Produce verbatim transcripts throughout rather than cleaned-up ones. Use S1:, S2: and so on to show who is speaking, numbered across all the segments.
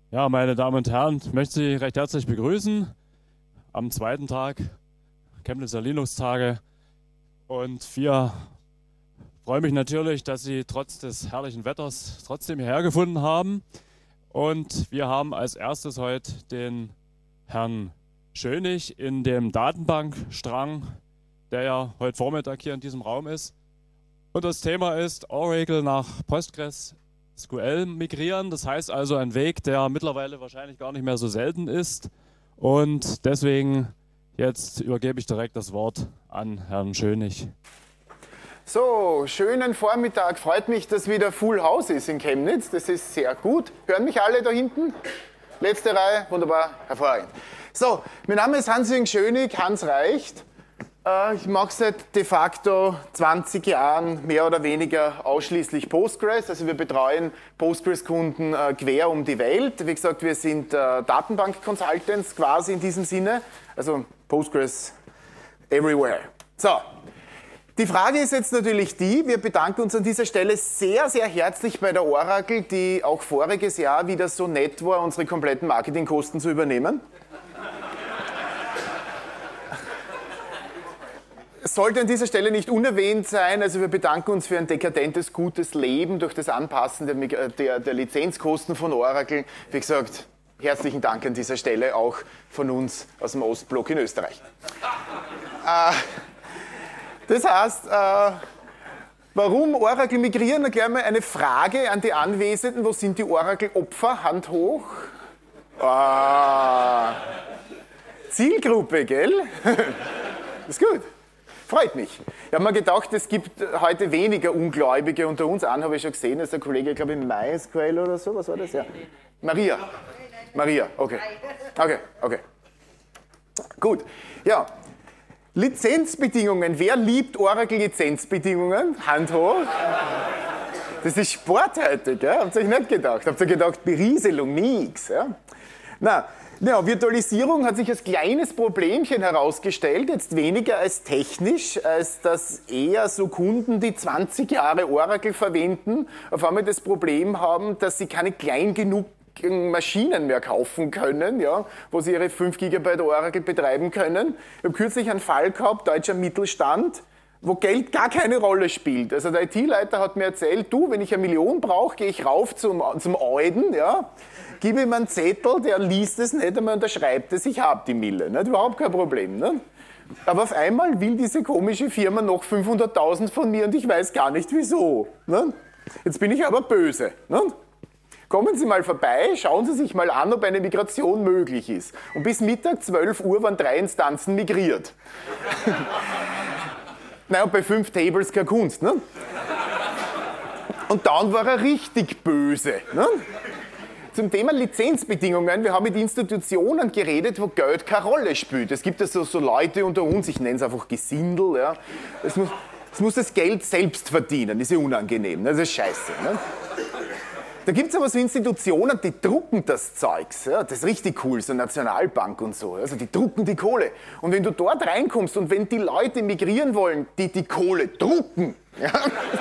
S1: Ja, meine Damen und Herren, ich möchte Sie recht herzlich begrüßen am zweiten Tag Chemnitzer Linux-Tage. Und wir freuen mich natürlich, dass Sie trotz des herrlichen Wetters trotzdem hierher gefunden haben. Und wir haben als erstes heute den Herrn Schönig in dem Datenbankstrang, der ja heute Vormittag hier in diesem Raum ist. Und das Thema ist Oracle nach PostgreSQL migrieren. Das heißt also ein Weg, der mittlerweile wahrscheinlich gar nicht mehr so selten ist. Und deswegen jetzt übergebe ich direkt das Wort an Herrn Schönig.
S2: So, schönen Vormittag. Freut mich, dass wieder Full House ist in Chemnitz. Das ist sehr gut. Hören mich alle da hinten? Letzte Reihe, wunderbar, hervorragend. So, mein Name ist Hans-Jürgen Schönig, Hans reicht. Ich mache seit de facto zwanzig Jahren mehr oder weniger ausschließlich Postgres. Also wir betreuen Postgres-Kunden äh, quer um die Welt. Wie gesagt, wir sind äh, Datenbank-Consultants quasi in diesem Sinne. Also Postgres everywhere. So, die Frage ist jetzt natürlich die, wir bedanken uns an dieser Stelle sehr, sehr herzlich bei der Oracle, die auch voriges Jahr wieder so nett war, unsere kompletten Marketingkosten zu übernehmen. Es sollte an dieser Stelle nicht unerwähnt sein, also wir bedanken uns für ein dekadentes, gutes Leben durch das Anpassen der, der, der Lizenzkosten von Oracle. Wie gesagt, herzlichen Dank an dieser Stelle auch von uns aus dem Ostblock in Österreich. äh, das heißt, äh, warum Oracle migrieren? Dann gleich mal eine Frage an die Anwesenden. Wo sind die Oracle-Opfer? Hand hoch. Ah, Zielgruppe, gell? Ist gut. Freut mich. Ich habe mir gedacht, es gibt heute weniger Ungläubige unter uns. Einen habe ich schon gesehen, das ist der Kollege, glaube ich, MySQL oder so. Was war das? Ja. Maria. Maria, okay. Okay, okay. Gut. Ja. Lizenzbedingungen. Wer liebt Oracle-Lizenzbedingungen? Hand hoch. Das ist Sport heute, gell? Habt ihr euch nicht gedacht? Habt ihr gedacht, Berieselung, nix. Ja? Na, ja, Virtualisierung hat sich als kleines Problemchen herausgestellt, jetzt weniger als technisch, als dass eher so Kunden, die zwanzig Jahre Oracle verwenden, auf einmal das Problem haben, dass sie keine klein genug Maschinen mehr kaufen können, ja, wo sie ihre fünf Gigabyte Oracle betreiben können. Ich habe kürzlich einen Fall gehabt, deutscher Mittelstand, wo Geld gar keine Rolle spielt. Also der I T-Leiter hat mir erzählt, du, wenn ich eine Million brauche, gehe ich rauf zum, zum Euden, ja, gebe ihm einen Zettel, der liest es nicht einmal, unterschreibt es, ich habe die Mille. Nicht? Überhaupt kein Problem. Nicht? Aber auf einmal will diese komische Firma noch fünfhunderttausend von mir und ich weiß gar nicht wieso. Nicht? Jetzt bin ich aber böse. Nicht? Kommen Sie mal vorbei, schauen Sie sich mal an, ob eine Migration möglich ist. Und bis Mittag, zwölf Uhr, waren drei Instanzen migriert. Naja, bei fünf Tables keine Kunst. Ne? Und dann war er richtig böse. Ne? Zum Thema Lizenzbedingungen, wir haben mit Institutionen geredet, wo Geld keine Rolle spielt. Es gibt ja so, so Leute unter uns, ich nenne es einfach Gesindel, ja. Es muss, es muss das Geld selbst verdienen, das ist ja unangenehm, ne? Das ist scheiße. Ne? Da gibt es aber so Institutionen, die drucken das Zeugs. Ja? Das ist richtig cool, so Nationalbank und so. Also die drucken die Kohle. Und wenn du dort reinkommst und wenn die Leute migrieren wollen, die die Kohle drucken, ja?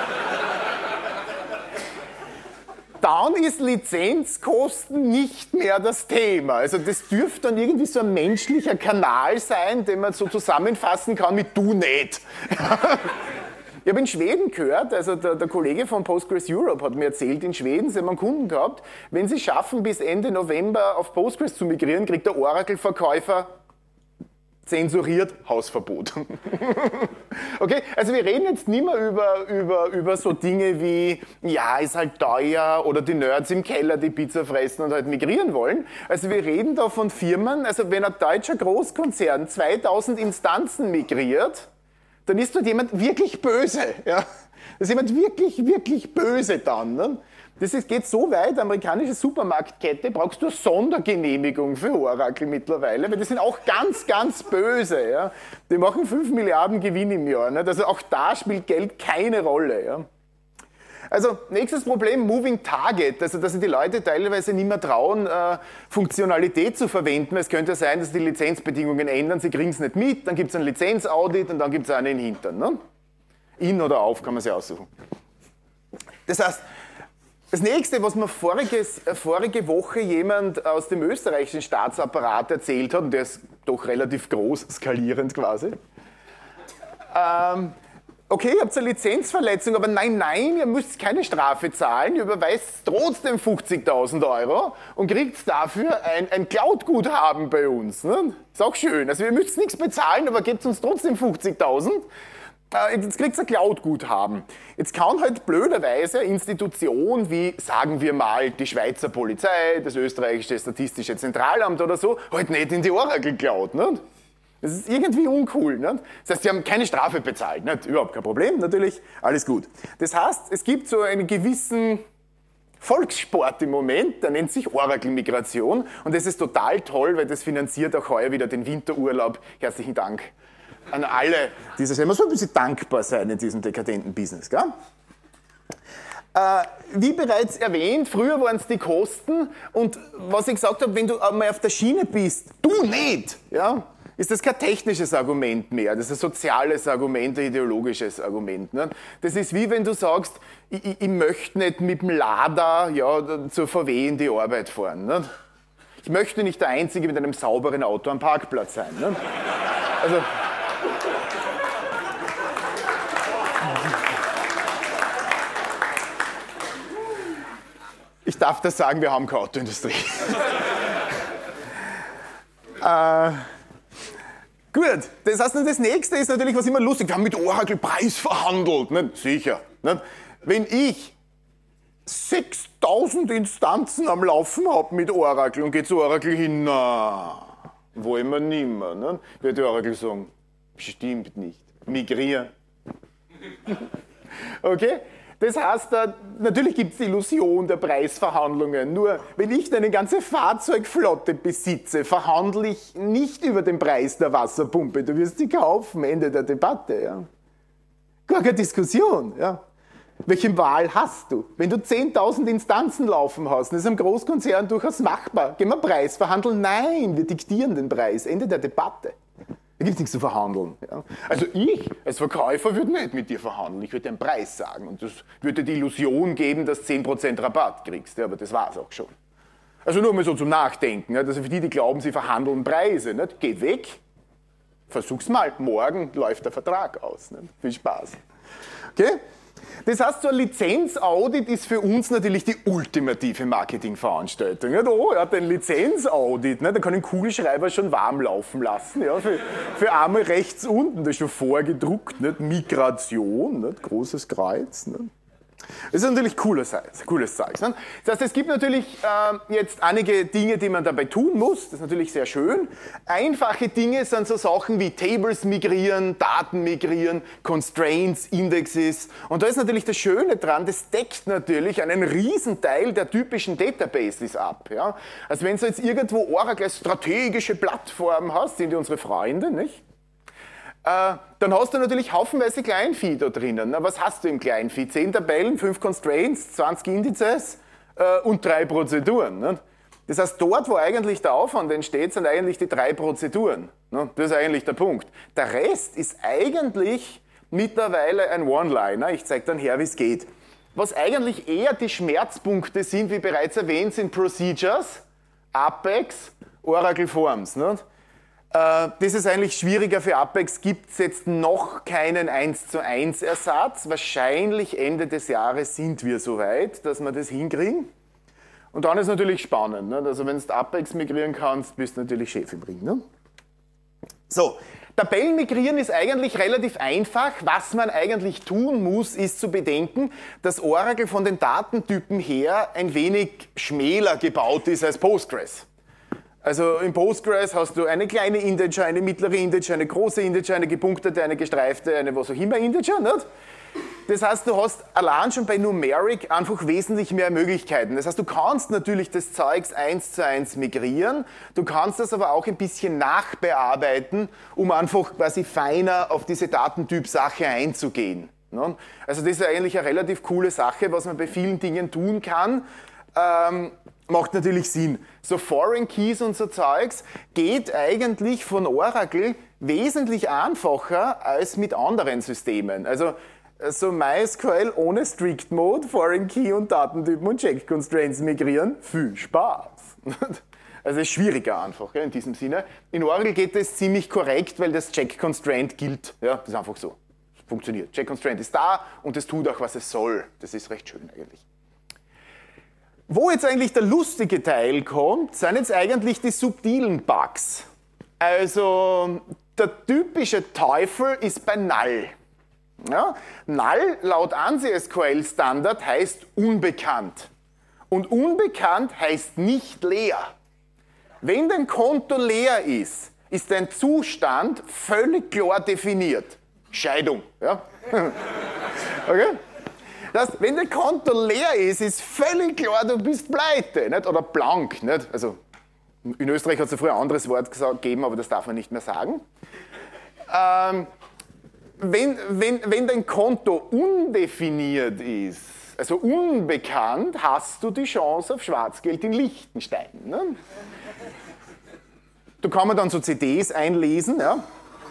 S2: Dann ist Lizenzkosten nicht mehr das Thema. Also das dürfte dann irgendwie so ein menschlicher Kanal sein, den man so zusammenfassen kann mit du nicht. Ich habe in Schweden gehört, also der, der Kollege von Postgres Europe hat mir erzählt, in Schweden, sie haben einen Kunden gehabt, wenn sie schaffen, bis Ende November auf Postgres zu migrieren, kriegt der Oracle-Verkäufer zensuriert Hausverbot. Okay, also wir reden jetzt nicht mehr über, über, über so Dinge wie, ja, ist halt teuer oder die Nerds im Keller, die Pizza fressen und halt migrieren wollen. Also wir reden da von Firmen, also wenn ein deutscher Großkonzern zweitausend Instanzen migriert, dann ist dort jemand wirklich böse. Ja? Das ist jemand wirklich, wirklich böse dann. Ne? Das ist, geht so weit, amerikanische Supermarktkette, brauchst du eine Sondergenehmigung für Oracle mittlerweile, weil die sind auch ganz, ganz böse. Ja? Die machen fünf Milliarden Gewinn im Jahr. Nicht? Also auch da spielt Geld keine Rolle. Ja? Also nächstes Problem, Moving Target, also dass sich die Leute teilweise nicht mehr trauen, äh, Funktionalität zu verwenden. Es könnte sein, dass die Lizenzbedingungen ändern, sie kriegen es nicht mit, dann gibt es einen Lizenzaudit und dann gibt es einen Hintern. Ne? In oder auf kann man sich aussuchen. Das heißt, Das nächste, was mir voriges, vorige Woche jemand aus dem österreichischen Staatsapparat erzählt hat, und der ist doch relativ groß, skalierend quasi. Ähm, okay, ihr habt eine Lizenzverletzung, aber nein, nein, ihr müsst keine Strafe zahlen, ihr überweist trotzdem fünfzigtausend Euro und kriegt dafür ein, ein Cloud-Guthaben bei uns. Ne? Ist auch schön. Also ihr müsst nichts bezahlen, aber gebt uns trotzdem fünfzigtausend. Jetzt kriegt ihr ein Cloud-Guthaben. Jetzt kann halt blöderweise eine Institution wie, sagen wir mal, die Schweizer Polizei, das österreichische Statistische Zentralamt oder so, halt nicht in die Oracle Cloud. Nicht? Das ist irgendwie uncool. Nicht? Das heißt, sie haben keine Strafe bezahlt. Nicht? Überhaupt kein Problem, natürlich, alles gut. Das heißt, es gibt so einen gewissen Volkssport im Moment, der nennt sich Oracle-Migration. Und das ist total toll, weil das finanziert auch heuer wieder den Winterurlaub. Herzlichen Dank an alle. Dieses, man soll ein bisschen dankbar sein in diesem dekadenten Business. Gell? Äh, wie bereits erwähnt, früher waren es die Kosten. Und was ich gesagt habe, wenn du einmal auf der Schiene bist, du nicht, ja, ist das kein technisches Argument mehr. Das ist ein soziales Argument, ein ideologisches Argument. Ne? Das ist wie wenn du sagst, ich, ich, ich möchte nicht mit dem Lada ja, zur V W in die Arbeit fahren. Ne? Ich möchte nicht der Einzige mit einem sauberen Auto am Parkplatz sein. Ne? Also, ich darf das sagen, wir haben keine Autoindustrie. äh, gut, das heißt, das nächste ist natürlich, was immer lustig, wir haben mit Oracle Preis verhandelt. Ne? Sicher. Ne? Wenn ich sechstausend Instanzen am Laufen habe mit Oracle und gehe zu Oracle hin, na, wollen wir nimmer. Ne? Wird die Oracle sagen, bestimmt nicht. Migrieren. Okay? Das heißt, natürlich gibt es die Illusion der Preisverhandlungen. Nur, wenn ich eine ganze Fahrzeugflotte besitze, verhandle ich nicht über den Preis der Wasserpumpe. Du wirst sie kaufen, Ende der Debatte. Ja. Gar keine Diskussion. Ja. Welche Wahl hast du? Wenn du zehntausend Instanzen laufen hast, das ist einem Großkonzern durchaus machbar. Gehen wir Preis verhandeln? Nein, wir diktieren den Preis. Ende der Debatte. Da gibt es nichts zu verhandeln. Ja. Also ich als Verkäufer würde nicht mit dir verhandeln. Ich würde dir einen Preis sagen. Und das würde die Illusion geben, dass du zehn Prozent Rabatt kriegst. Ja, aber das war es auch schon. Also nur mal so zum Nachdenken. Ja. Also für die, die glauben, sie verhandeln Preise. Nicht? Geh weg, versuch's mal. Morgen läuft der Vertrag aus. Nicht? Viel Spaß. Okay? Das heißt, so ein Lizenzaudit ist für uns natürlich die ultimative Marketingveranstaltung. Oh, er hat ein Lizenzaudit, ne? Da kann ich den Kugelschreiber schon warm laufen lassen. Ja? Für, für einmal rechts unten, das ist schon vorgedruckt, nicht? Migration, nicht? Großes Kreuz. Nicht? Das ist natürlich cooles, cooles Zeug. Ne? Das heißt, es gibt natürlich äh, jetzt einige Dinge, die man dabei tun muss. Das ist natürlich sehr schön. Einfache Dinge sind so Sachen wie Tables migrieren, Daten migrieren, Constraints, Indexes. Und da ist natürlich das Schöne dran, das deckt natürlich einen Riesenteil der typischen Databases ab. Ja? Also wenn du jetzt irgendwo Oracle als strategische Plattform hast, sind die unsere Freunde, nicht? Äh, dann hast du natürlich haufenweise Kleinvieh da drinnen. Na, was hast du im Kleinvieh? zehn Tabellen, fünf Constraints, zwanzig Indizes äh, und drei Prozeduren. Ne? Das heißt, dort, wo eigentlich der Aufwand entsteht, sind eigentlich die drei Prozeduren. Ne? Das ist eigentlich der Punkt. Der Rest ist eigentlich mittlerweile ein One-Liner. Ich zeige dann her, wie es geht. Was eigentlich eher die Schmerzpunkte sind, wie bereits erwähnt, sind Procedures, Apex, Oracle Forms. Ne? Das ist eigentlich schwieriger für Apex, gibt es jetzt noch keinen eins zu eins Ersatz. Wahrscheinlich Ende des Jahres sind wir soweit, dass wir das hinkriegen. Und dann ist natürlich spannend. Ne? Also wenn du Apex migrieren kannst, bist du natürlich Chef im Ring. Ne? So, Tabellen migrieren ist eigentlich relativ einfach. Was man eigentlich tun muss, ist zu bedenken, dass Oracle von den Datentypen her ein wenig schmäler gebaut ist als Postgres. Also in Postgres hast du eine kleine Integer, eine mittlere Integer, eine große Integer, eine gepunktete, eine gestreifte, eine was auch immer Integer. Nicht? Das heißt, du hast allein schon bei Numeric einfach wesentlich mehr Möglichkeiten. Das heißt, du kannst natürlich das Zeugs eins zu eins migrieren, du kannst das aber auch ein bisschen nachbearbeiten, um einfach quasi feiner auf diese Datentyp-Sache einzugehen. Also das ist eigentlich eine relativ coole Sache, was man bei vielen Dingen tun kann. Ähm, Macht natürlich Sinn. So Foreign Keys und so Zeugs geht eigentlich von Oracle wesentlich einfacher als mit anderen Systemen. Also so MySQL ohne Strict Mode, Foreign Key und Datentypen und Check Constraints migrieren. Viel Spaß. Also es ist schwieriger einfach, ja, in diesem Sinne. In Oracle geht das ziemlich korrekt, weil das Check Constraint gilt. Ja, das ist einfach so. Das funktioniert. Check Constraint ist da und es tut auch, was es soll. Das ist recht schön eigentlich. Wo jetzt eigentlich der lustige Teil kommt, sind jetzt eigentlich die subtilen Bugs. Also der typische Teufel ist bei Null. Ja, Null laut ANSI S Q L-Standard heißt unbekannt. Und unbekannt heißt nicht leer. Wenn dein Konto leer ist, ist dein Zustand völlig klar definiert. Scheidung. Ja? Okay? Das heißt, wenn dein Konto leer ist, ist völlig klar, du bist pleite. Nicht? Oder blank. Nicht? Also, in Österreich hat es ja früher ein anderes Wort gegeben, aber das darf man nicht mehr sagen. Ähm, wenn, wenn, wenn dein Konto undefiniert ist, also unbekannt, hast du die Chance auf Schwarzgeld in Liechtenstein. Ne? Da kann man dann so C Ds einlesen. Ja?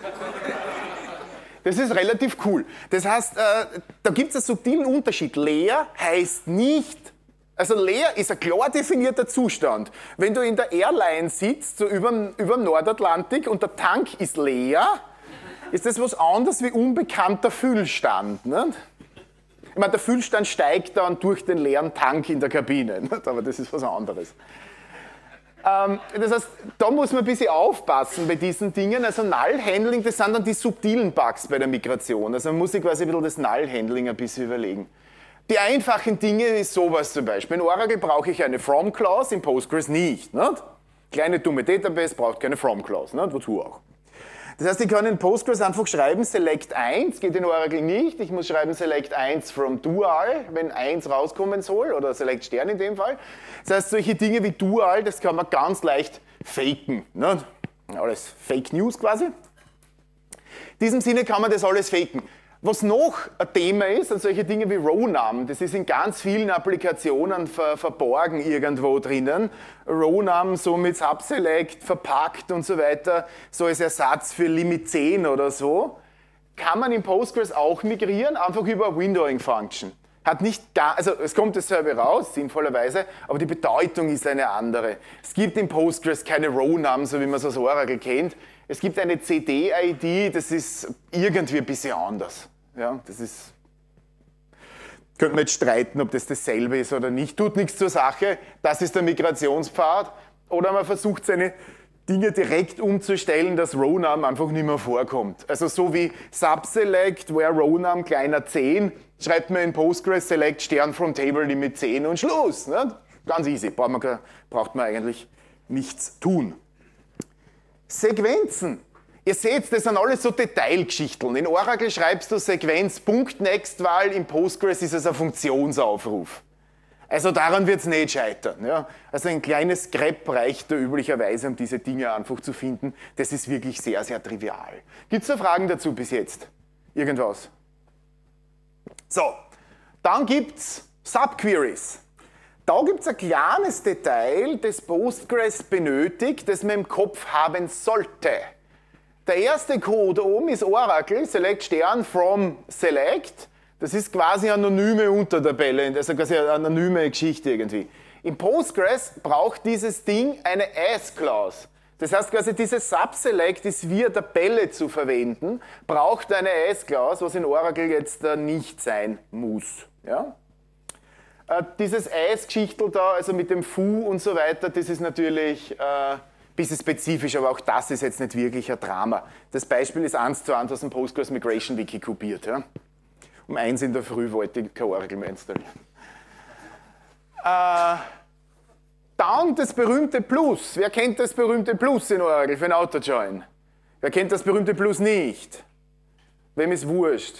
S2: Das ist relativ cool. Das heißt, äh, da gibt es einen subtilen Unterschied. Leer heißt nicht, also leer ist ein klar definierter Zustand. Wenn du in der Airline sitzt, so über dem Nordatlantik und der Tank ist leer, ist das was anderes wie unbekannter Füllstand. Nicht? Ich meine, der Füllstand steigt dann durch den leeren Tank in der Kabine, nicht? Aber das ist was anderes. Ähm, das heißt, da muss man ein bisschen aufpassen bei diesen Dingen. Also Null-Handling, das sind dann die subtilen Bugs bei der Migration. Also man muss sich quasi ein bisschen das Null-Handling ein bisschen überlegen. Die einfachen Dinge ist sowas zum Beispiel. In Oracle brauche ich eine From-Clause, in Postgres nicht. Nicht? Kleine dumme Database braucht keine From-Clause, nicht? Wozu auch. Das heißt, ich kann in Postgres einfach schreiben, select eins, geht in Oracle nicht. Ich muss schreiben, select eins from dual, wenn eins rauskommen soll, oder select Stern in dem Fall. Das heißt, solche Dinge wie dual, das kann man ganz leicht faken. Ne? Alles Fake News quasi. In diesem Sinne kann man das alles faken. Was noch ein Thema ist, sind solche Dinge wie Row-Num. Das ist in ganz vielen Applikationen ver verborgen irgendwo drinnen. Row-Num so mit Subselect verpackt und so weiter, so als Ersatz für Limit zehn oder so. Kann man in Postgres auch migrieren, einfach über eine Windowing-Function. Hat nicht gar, also es kommt dasselbe raus, sinnvollerweise, aber die Bedeutung ist eine andere. Es gibt in Postgres keine Row-Num, so wie man es aus Oracle kennt. Es gibt eine C D I D, das ist irgendwie ein bisschen anders. Ja, das ist, könnte man jetzt streiten, ob das dasselbe ist oder nicht. Tut nichts zur Sache, das ist der Migrationspfad. Oder man versucht seine Dinge direkt umzustellen, dass Row-Num einfach nicht mehr vorkommt. Also so wie Subselect, where Row-Num kleiner zehn, schreibt man in Postgres Select Stern from Table Limit zehn und Schluss. Ne? Ganz easy, braucht man, braucht man eigentlich nichts tun. Sequenzen. Ihr seht, das sind alles so Detailgeschichten. In Oracle schreibst du Sequenz Punkt Nextval, in Postgres ist es ein Funktionsaufruf. Also daran wird es nicht scheitern. Ja? Also ein kleines Grep reicht da üblicherweise, um diese Dinge einfach zu finden. Das ist wirklich sehr, sehr trivial. Gibt es da Fragen dazu bis jetzt? Irgendwas? So, dann gibt es Subqueries. Da gibt es ein kleines Detail, das Postgres benötigt, das man im Kopf haben sollte. Der erste Code oben ist Oracle, select Stern from select. Das ist quasi eine anonyme Untertabelle, also quasi eine anonyme Geschichte irgendwie. In Postgres braucht dieses Ding eine As-Clause. Das heißt quasi, dieses Subselect ist wie eine Tabelle zu verwenden, braucht eine As-Clause, was in Oracle jetzt äh, nicht sein muss. Ja? Äh, dieses As-Geschichtel da, also mit dem Foo und so weiter, das ist natürlich äh, ein bisschen spezifisch, aber auch das ist jetzt nicht wirklich ein Drama. Das Beispiel ist eins zu eins aus dem Postgres Migration Wiki kopiert. Ja? Um eins in der Früh wollte ich kein Oracle mehr installieren. Äh, dann das berühmte Plus. Wer kennt das berühmte Plus in Oracle für ein Autojoin? Wer kennt das berühmte Plus nicht? Wem ist wurscht?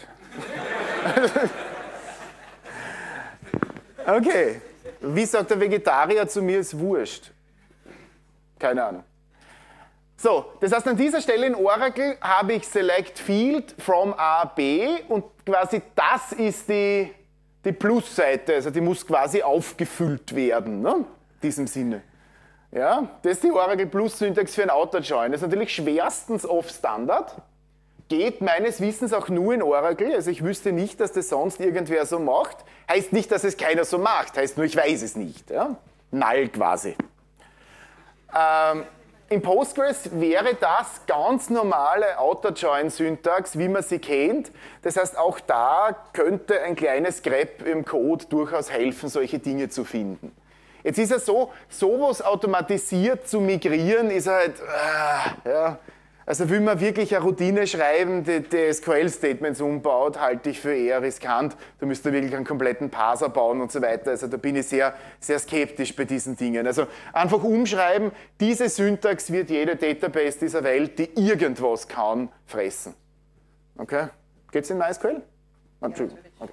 S2: Okay. Wie sagt der Vegetarier zu mir, ist wurscht? Keine Ahnung. So, das heißt, an dieser Stelle in Oracle habe ich Select Field from A B und quasi das ist die, die Plusseite, also die muss quasi aufgefüllt werden, ne? In diesem Sinne. Ja, das ist die Oracle Plus Syntax für ein Autojoin. Das ist natürlich schwerstens off Standard. geht meines Wissens auch nur in Oracle. Also ich wüsste nicht, dass das sonst irgendwer so macht. Heißt nicht, dass es keiner so macht. Heißt nur, ich weiß es nicht. Ja? Null quasi. Ähm, in Postgres wäre das ganz normale Outer-Join-Syntax, wie man sie kennt. Das heißt, auch da könnte ein kleines Grep im Code durchaus helfen, solche Dinge zu finden. Jetzt ist es so, sowas automatisiert zu migrieren, ist halt, äh, ja, also will man wirklich eine Routine schreiben, die, die S Q L-Statements umbaut, halte ich für eher riskant. Da müsst ihr wirklich einen kompletten Parser bauen und so weiter. Also da bin ich sehr, sehr skeptisch bei diesen Dingen. Also einfach umschreiben, diese Syntax wird jede Database dieser Welt, die irgendwas kann, fressen. Okay? Geht's in MySQL? Oh, Entschuldigung. Okay.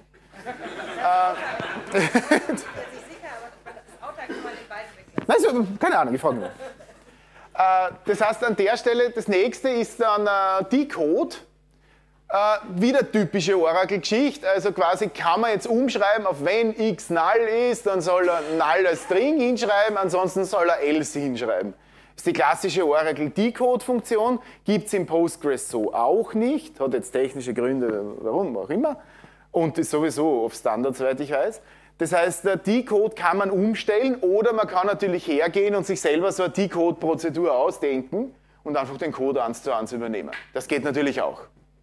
S2: äh, Also, keine Ahnung, ich frage nur. Äh, das heißt, an der Stelle, das nächste ist dann äh, Decode. Äh, wieder typische Oracle-Geschichte, also quasi kann man jetzt umschreiben, auf wenn x null ist, dann soll er null als String hinschreiben, ansonsten soll er else hinschreiben. Das ist die klassische Oracle-Decode-Funktion, gibt es in Postgres so auch nicht, hat jetzt technische Gründe, warum auch immer, und ist sowieso auf Standard, soweit ich weiß. Das heißt, der Decode kann man umstellen oder man kann natürlich hergehen und sich selber so eine Decode-Prozedur ausdenken und einfach den Code eins zu eins übernehmen. Das geht natürlich auch.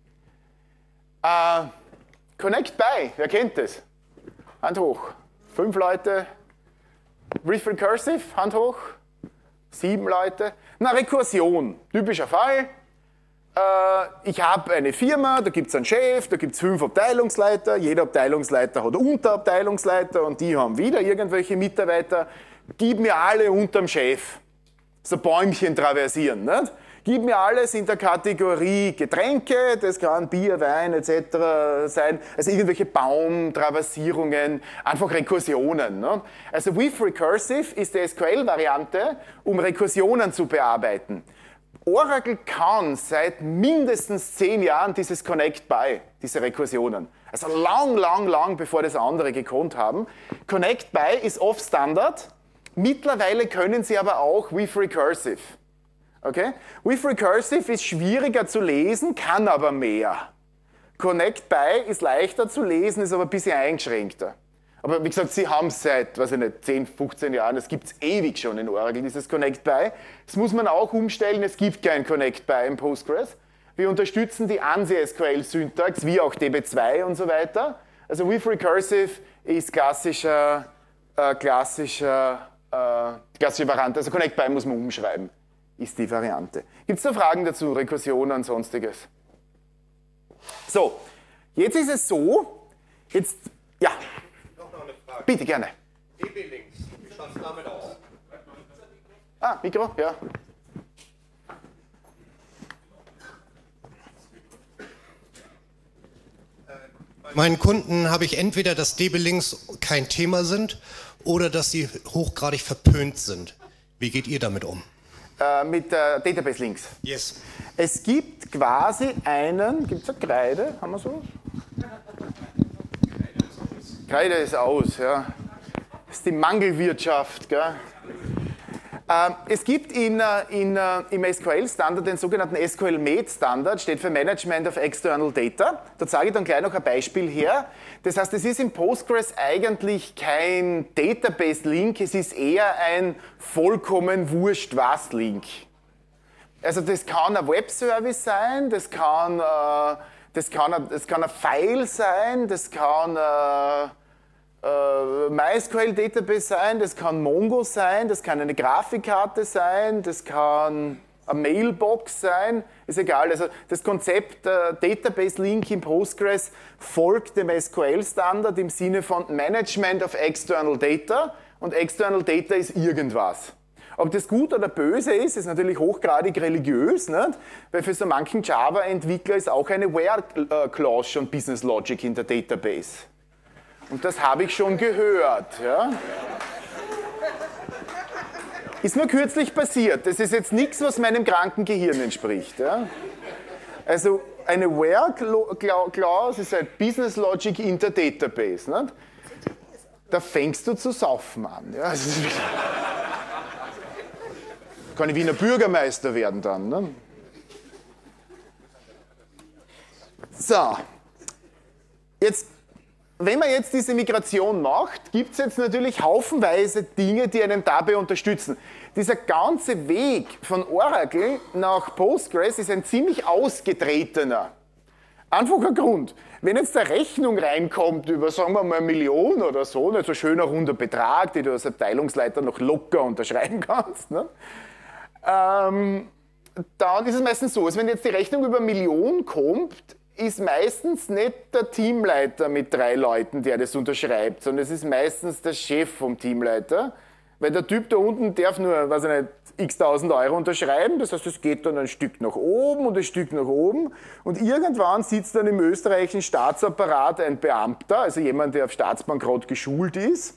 S2: Äh, Connect By, wer kennt das? Hand hoch. Fünf Leute. With Recursive, Hand hoch. Sieben Leute. Na, Rekursion, typischer Fall. Ich habe eine Firma, da gibt es einen Chef, da gibt es fünf Abteilungsleiter, jeder Abteilungsleiter hat Unterabteilungsleiter und die haben wieder irgendwelche Mitarbeiter. Gib mir alle unterm Chef. So Bäumchen traversieren. Nicht? Gib mir alles in der Kategorie Getränke, das kann Bier, Wein et cetera sein, also irgendwelche Baumtraversierungen, einfach Rekursionen. Ne? Also with Recursive ist die S Q L-Variante, um Rekursionen zu bearbeiten. Oracle kann seit mindestens zehn Jahren dieses Connect By, diese Rekursionen. Also lang, lang, lang, bevor das andere gekonnt haben. Connect By ist off Standard. Mittlerweile können sie aber auch with Recursive. Okay? With Recursive ist schwieriger zu lesen, kann aber mehr. Connect By ist leichter zu lesen, ist aber ein bisschen eingeschränkter. Aber wie gesagt, sie haben es seit, weiß ich nicht, zehn, fünfzehn Jahren, das gibt es ewig schon in Oracle, dieses Connect By. Das muss man auch umstellen, es gibt kein Connect By in Postgres. Wir unterstützen die ANSI S Q L-Syntax, wie auch D B zwei und so weiter. Also with Recursive ist klassischer, äh, klassischer, äh, klassische Variante. Also Connect By muss man umschreiben, ist die Variante. Gibt es da Fragen dazu, Rekursionen und sonstiges? So, jetzt ist es so, jetzt, ja. Bitte, gerne.
S3: D B-Links, wie schaut es damit aus?
S2: Ah, Mikro, ja.
S3: Bei meinen Kunden habe ich entweder, dass D B-Links kein Thema sind oder dass sie hochgradig verpönt sind. Wie geht ihr damit um?
S2: Äh, mit äh, Database-Links.
S3: Yes.
S2: Es gibt quasi einen, gibt es eine Kreide, haben wir so? Kreide ist aus, ja. Das ist die Mangelwirtschaft, gell? Ähm, es gibt in, in, im S Q L-Standard den sogenannten S Q L-Med-Standard, steht für Management of External Data. Da zeige ich dann gleich noch ein Beispiel her. Das heißt, es ist in Postgres eigentlich kein Database-Link, es ist eher ein vollkommen wurscht was Link. Also das kann ein Web-Service sein, das kann, äh, das, kann ein, das kann ein File sein, das kann äh, äh, MySQL-Database sein, das kann Mongo sein, das kann eine Grafikkarte sein, das kann eine Mailbox sein, ist egal. Also das Konzept äh, Database-Link in Postgres folgt dem S Q L-Standard im Sinne von Management of External Data und External Data ist irgendwas. Ob das gut oder böse ist, ist natürlich hochgradig religiös, nicht? Weil für so manchen Java-Entwickler ist auch eine Where-Clause schon Business Logic in der Database. Und das habe ich schon gehört. Ja? Ist mir kürzlich passiert. Das ist jetzt nichts, was meinem kranken Gehirn entspricht. Ja? Also eine Where-Clause ist ein Business Logic in der Database. Nicht? Da fängst du zu saufen an. Ja? Das ist kann ich Wiener Bürgermeister werden dann. Ne? So, jetzt, wenn man jetzt diese Migration macht, gibt es jetzt natürlich haufenweise Dinge, die einen dabei unterstützen. Dieser ganze Weg von Oracle nach Postgres ist ein ziemlich ausgetretener. Einfacher Grund. Wenn jetzt eine Rechnung reinkommt über, sagen wir mal, eine Million oder so, nicht so ein schöner runder Betrag, den du als Abteilungsleiter noch locker unterschreiben kannst, ne? ähm, dann ist es meistens so, als wenn jetzt die Rechnung über eine Million kommt, ist meistens nicht der Teamleiter mit drei Leuten, der das unterschreibt, sondern es ist meistens der Chef vom Teamleiter, weil der Typ da unten darf nur, weiß ich nicht, x tausend Euro unterschreiben, das heißt, es geht dann ein Stück nach oben und ein Stück nach oben und irgendwann sitzt dann im österreichischen Staatsapparat ein Beamter, also jemand, der auf Staatsbankrott geschult ist,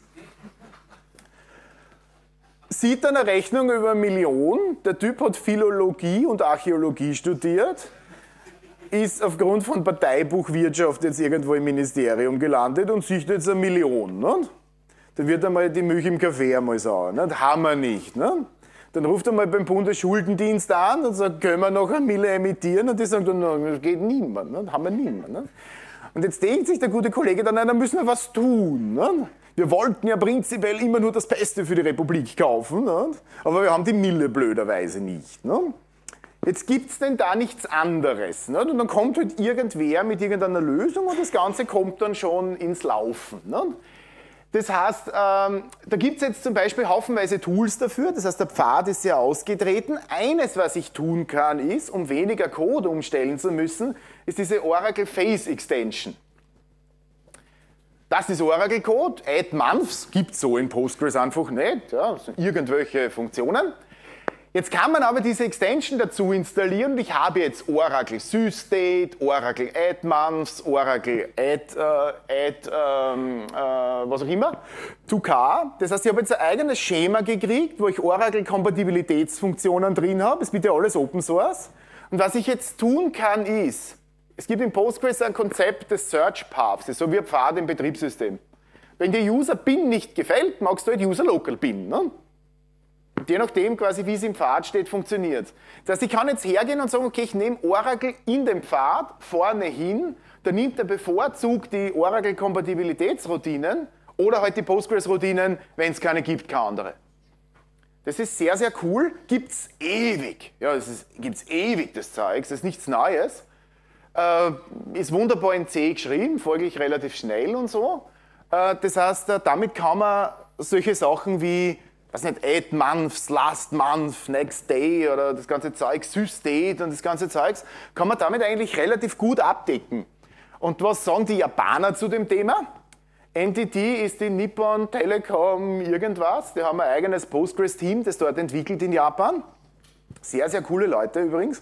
S2: sieht dann eine Rechnung über eine Million, der Typ hat Philologie und Archäologie studiert, ist aufgrund von Parteibuchwirtschaft jetzt irgendwo im Ministerium gelandet und sieht jetzt eine Million. Ne? Dann wird einmal die Milch im Kaffee einmal sauer. Ne? Das haben wir nicht. Ne? Dann ruft er mal beim Bundesschuldendienst an und sagt, können wir noch eine Mille emittieren? Und die sagen dann, das geht niemand. Ne? Das haben wir niemand. Ne? Und jetzt denkt sich der gute Kollege dann, da müssen wir was tun. Ne? Wir wollten ja prinzipiell immer nur das Beste für die Republik kaufen, ne? Aber wir haben die Mille blöderweise nicht. Ne? Jetzt gibt es denn da nichts anderes. Ne? Und dann kommt halt irgendwer mit irgendeiner Lösung und das Ganze kommt dann schon ins Laufen. Ne? Das heißt, ähm, da gibt es jetzt zum Beispiel haufenweise Tools dafür, das heißt, der Pfad ist sehr ausgetreten. Eines, was ich tun kann, ist, um weniger Code umstellen zu müssen, ist diese Oracle Phase Extension. Das ist Oracle-Code, add months, gibt es so in Postgres einfach nicht, ja, das sind irgendwelche Funktionen. Jetzt kann man aber diese Extension dazu installieren und ich habe jetzt Oracle SysDate, Oracle Add Months, Oracle Add, äh, Add ähm, äh, was auch immer, zwei K. Das heißt, ich habe jetzt ein eigenes Schema gekriegt, wo ich Oracle-Kompatibilitätsfunktionen drin habe. Das ist bitte alles Open Source. Und was ich jetzt tun kann ist, es gibt in Postgres ein Konzept des Search Paths, so wie ein Pfad im Betriebssystem. Wenn dir User-Bin nicht gefällt, magst du halt User-Local-Bin. Ne? Und je nachdem, quasi, wie es im Pfad steht, funktioniert. Das heißt, ich kann jetzt hergehen und sagen, okay, ich nehme Oracle in den Pfad vorne hin, dann nimmt er bevorzugt die Oracle-Kompatibilitätsroutinen oder halt die Postgres-Routinen, wenn es keine gibt, keine andere. Das ist sehr, sehr cool, gibt es ewig. Ja, das gibt es ewig, das Zeugs, das ist nichts Neues. Äh, ist wunderbar in C geschrieben, folglich relativ schnell und so. Äh, das heißt, äh, damit kann man solche Sachen wie, was nicht, add months, last month, next day oder das ganze Zeug, SysDate und das ganze Zeugs, kann man damit eigentlich relativ gut abdecken. Und was sagen die Japaner zu dem Thema? N T T ist die Nippon Telecom irgendwas, die haben ein eigenes Postgres-Team, das dort entwickelt in Japan. Sehr, sehr coole Leute übrigens.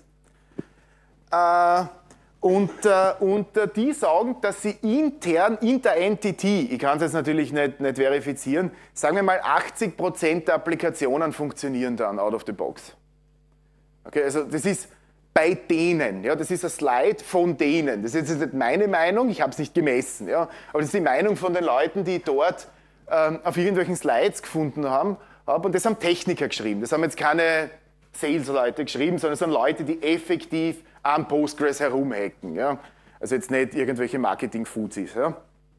S2: Äh, Und, äh, und äh, die sagen, dass sie intern, inter-N T T, ich kann es jetzt natürlich nicht, nicht verifizieren, sagen wir mal achtzig Prozent der Applikationen funktionieren dann out of the box. Okay, also das ist bei denen, ja, das ist ein Slide von denen. Das ist jetzt nicht meine Meinung, ich habe es nicht gemessen, ja, aber das ist die Meinung von den Leuten, die dort ähm, auf irgendwelchen Slides gefunden haben. Und das haben Techniker geschrieben, das haben jetzt keine Sales-Leute geschrieben, sondern es sind Leute, die effektiv am Postgres herumhacken. Ja? Also jetzt nicht irgendwelche Marketing-Fuzis. Ja?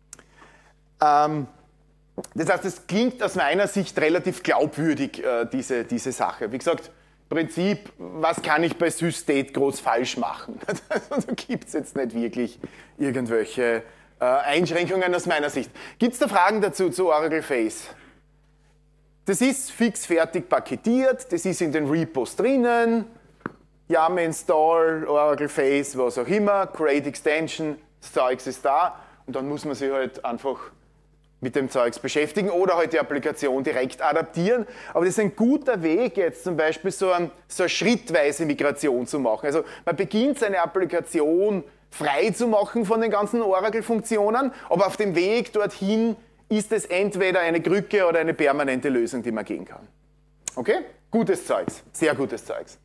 S2: Ähm, das heißt, es klingt aus meiner Sicht relativ glaubwürdig, äh, diese, diese Sache. Wie gesagt, im Prinzip, was kann ich bei SysDate groß falsch machen? Da gibt es jetzt nicht wirklich irgendwelche äh, Einschränkungen aus meiner Sicht. Gibt es da Fragen dazu zu Oracle Phase? Das ist fix fertig paketiert, das ist in den Repos drinnen. Yum install, Oracle Phase, was auch immer, create extension, das Zeugs ist da und dann muss man sich halt einfach mit dem Zeugs beschäftigen oder halt die Applikation direkt adaptieren. Aber das ist ein guter Weg, jetzt zum Beispiel so, ein, so eine schrittweise Migration zu machen. Also man beginnt seine Applikation frei zu machen von den ganzen Oracle-Funktionen, aber auf dem Weg dorthin ist es entweder eine Krücke oder eine permanente Lösung, die man gehen kann. Okay? Gutes Zeugs, sehr gutes Zeugs.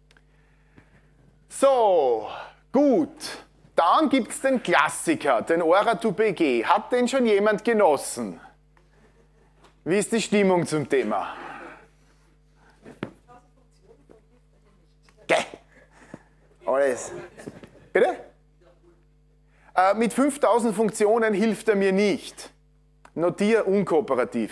S2: So, gut. Dann gibt es den Klassiker, den Ora zwei P G. Hat den schon jemand genossen? Wie ist die Stimmung zum Thema? Geh. Alles. Bitte? Äh, mit fünftausend Funktionen hilft er mir nicht. Notier unkooperativ.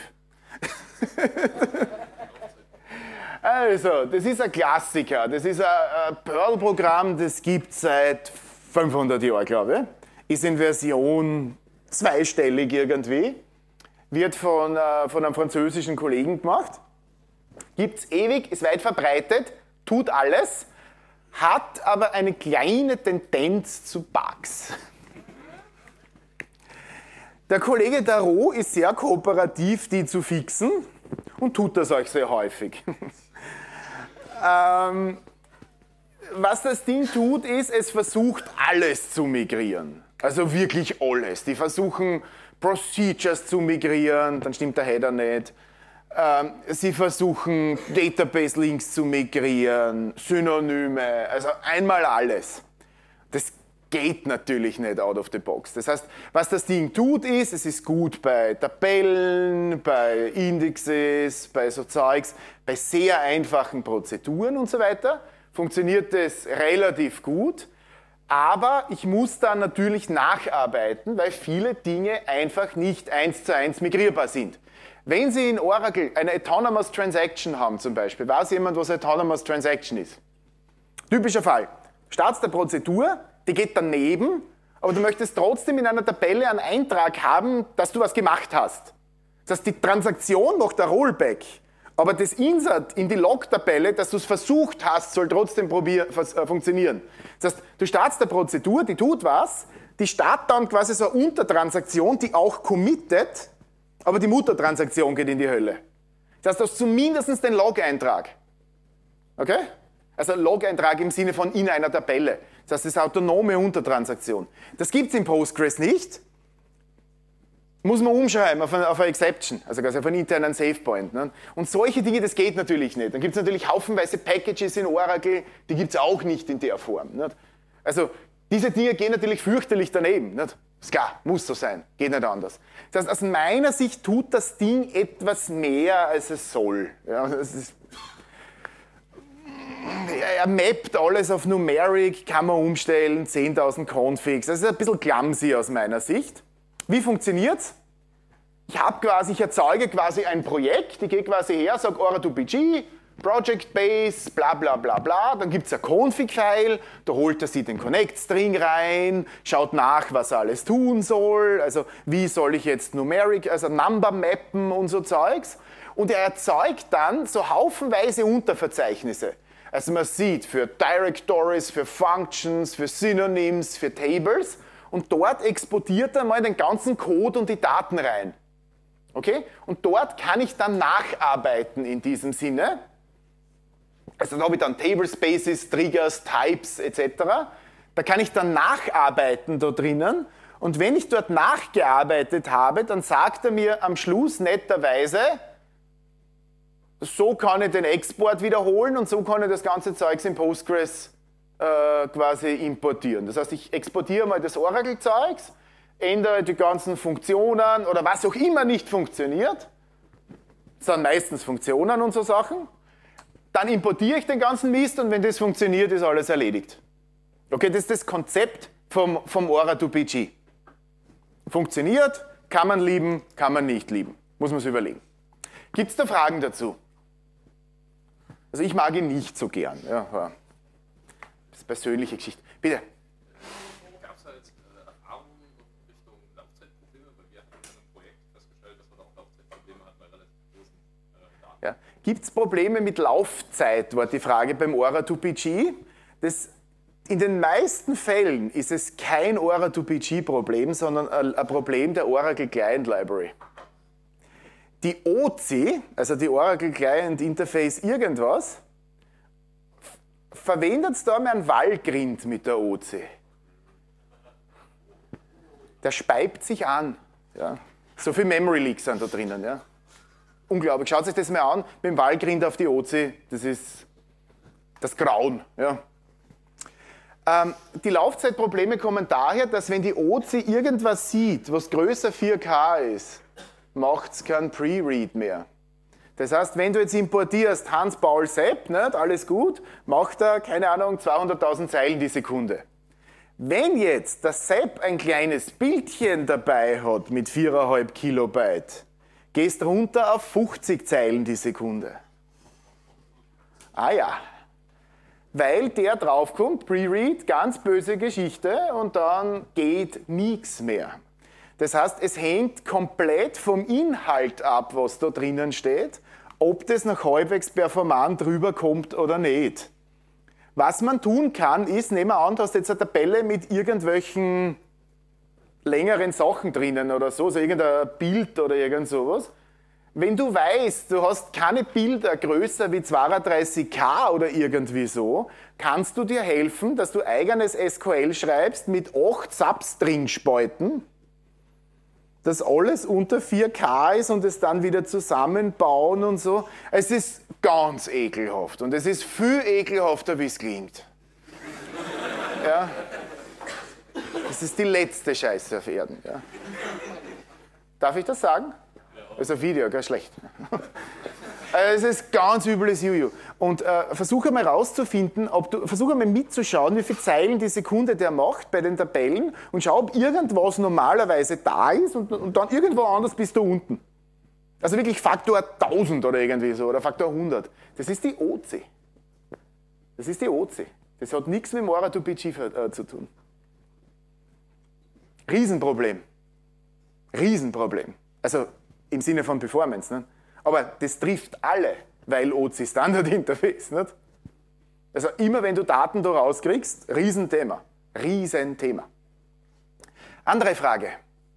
S2: Also, das ist ein Klassiker. Das ist ein Perl-Programm, das gibt es seit fünfhundert Jahren, glaube ich. Ist in Version zweistellig irgendwie. Wird von, äh, von einem französischen Kollegen gemacht. Gibt es ewig, ist weit verbreitet, tut alles, hat aber eine kleine Tendenz zu Bugs. Der Kollege Darro ist sehr kooperativ, die zu fixen und tut das euch sehr häufig. ähm, was das Ding tut, ist, es versucht alles zu migrieren. Also wirklich alles. Die versuchen Procedures zu migrieren, dann stimmt der Header nicht. Ähm, sie versuchen Database-Links zu migrieren, Synonyme, also einmal alles. Das geht natürlich nicht out of the box. Das heißt, was das Ding tut ist, es ist gut bei Tabellen, bei Indexes, bei so Zeugs, bei sehr einfachen Prozeduren und so weiter, funktioniert es relativ gut. Aber ich muss dann natürlich nacharbeiten, weil viele Dinge einfach nicht eins zu eins migrierbar sind. Wenn Sie in Oracle eine Autonomous Transaction haben zum Beispiel, weiß jemand, was eine Autonomous Transaction ist? Typischer Fall. Startst der Prozedur, die geht daneben, aber du möchtest trotzdem in einer Tabelle einen Eintrag haben, dass du was gemacht hast. Das heißt, die Transaktion macht ein Rollback, aber das Insert in die Log-Tabelle, dass du es versucht hast, soll trotzdem probier, äh, funktionieren. Das heißt, du startest eine Prozedur, die tut was, die startet dann quasi so eine Untertransaktion, die auch committet, aber die Muttertransaktion geht in die Hölle. Das heißt, du hast zumindest den Log-Eintrag. Okay? Also Log-Eintrag im Sinne von in einer Tabelle. Das heißt, das ist eine autonome Untertransaktion. Das gibt es in Postgres nicht. Muss man umschreiben auf eine, auf eine Exception, also quasi auf einen internen Savepoint. Ne? Und solche Dinge, das geht natürlich nicht. Dann gibt es natürlich haufenweise Packages in Oracle, die gibt es auch nicht in der Form. Nicht? Also diese Dinge gehen natürlich fürchterlich daneben. Nicht? Ist klar, muss so sein, geht nicht anders. Das heißt, aus meiner Sicht tut das Ding etwas mehr, als es soll. Ja, es ist, er mappt alles auf Numeric, kann man umstellen, zehntausend Configs. Das ist ein bisschen clumsy aus meiner Sicht. Wie funktioniert's? Ich habe quasi, ich erzeuge quasi ein Projekt, ich gehe quasi her, sage Ora zwei P G, Project Base, bla bla bla bla, dann gibt es ein Config-File, da holt er sich den Connect-String rein, schaut nach, was er alles tun soll, also wie soll ich jetzt Numeric, also Number mappen und so Zeugs. Und er erzeugt dann so haufenweise Unterverzeichnisse. Also man sieht für Directories, für Functions, für Synonyms, für Tables und dort exportiert er mal den ganzen Code und die Daten rein. Okay? Und dort kann ich dann nacharbeiten in diesem Sinne. Also da habe ich dann Table Spaces, Triggers, Types et cetera. Da kann ich dann nacharbeiten da drinnen. Und wenn ich dort nachgearbeitet habe, dann sagt er mir am Schluss netterweise, so kann ich den Export wiederholen und so kann ich das ganze Zeugs in Postgres äh, quasi importieren. Das heißt, ich exportiere mal das Oracle-Zeugs, ändere die ganzen Funktionen oder was auch immer nicht funktioniert. Das sind meistens Funktionen und so Sachen. Dann importiere ich den ganzen Mist und wenn das funktioniert, ist alles erledigt. Okay, das ist das Konzept vom, vom Ora zwei P G. Funktioniert, kann man lieben, kann man nicht lieben. Muss man sich überlegen. Gibt es da Fragen dazu? Also ich mag ihn nicht so gern. Ja, das ist eine persönliche Geschichte. Bitte.
S4: Gab es da jetzt äh, Erfahrungen in Richtung Laufzeitprobleme? Weil wir haben in einem Projekt festgestellt, dass man auch Laufzeitprobleme hat bei relativ großen äh, Daten.
S2: Ja. Gibt es Probleme mit Laufzeit, war die Frage beim Ora zwei P G. Das, in den meisten Fällen ist es kein Ora zwei P G-Problem, sondern ein, ein Problem der Oracle Client Library. Die O C I, also die Oracle Client Interface irgendwas, verwendet da mal einen Valgrind mit der O C I. Der speibt sich an. Ja. So viel Memory Leaks sind da drinnen. Ja. Unglaublich. Schaut euch das mal an, mit dem Valgrind auf die O C I, das ist das Grauen. Ja. Ähm, die Laufzeitprobleme kommen daher, dass wenn die O C I irgendwas sieht, was größer vier K ist, macht es keinen Pre-Read mehr. Das heißt, wenn du jetzt importierst Hans-Paul Sepp, nicht, alles gut, macht er, keine Ahnung, zweihunderttausend Zeilen die Sekunde. Wenn jetzt der Sepp ein kleines Bildchen dabei hat mit vier Komma fünf Kilobyte, gehst runter auf fünfzig Zeilen die Sekunde. Ah ja, weil der draufkommt, Pre-Read, ganz böse Geschichte und dann geht nichts mehr. Das heißt, es hängt komplett vom Inhalt ab, was da drinnen steht, ob das noch halbwegs performant rüberkommt oder nicht. Was man tun kann, ist, nehmen wir an, du hast jetzt eine Tabelle mit irgendwelchen längeren Sachen drinnen oder so, also irgendein Bild oder irgend sowas. Wenn du weißt, du hast keine Bilder größer wie zweiunddreißig K oder irgendwie so, kannst du dir helfen, dass du eigenes S Q L schreibst mit acht Substring-Spalten, dass alles unter vier K ist und es dann wieder zusammenbauen und so. Es ist ganz ekelhaft und es ist viel ekelhafter, wie es klingt. Ja. Das ist die letzte Scheiße auf Erden. Ja. Darf ich das sagen? Das ist ein Video, gar schlecht. Es ist ganz übles Juju. Und äh, versuche mal rauszufinden, ob du, versuche mal mitzuschauen, wie viele Zeilen die Sekunde der macht bei den Tabellen und schau, ob irgendwas normalerweise da ist und, und dann irgendwo anders bist du unten. Also wirklich Faktor tausend oder irgendwie so, oder Faktor hundert. Das ist die O C. Das ist die O C. Das hat nichts mit Mora-to-P G äh, zu tun. Riesenproblem. Riesenproblem. Also im Sinne von Performance. Nicht? Aber das trifft alle, weil O C Standard Interface. Nicht? Also immer wenn du Daten da rauskriegst, Riesenthema. Riesenthema. Andere Frage.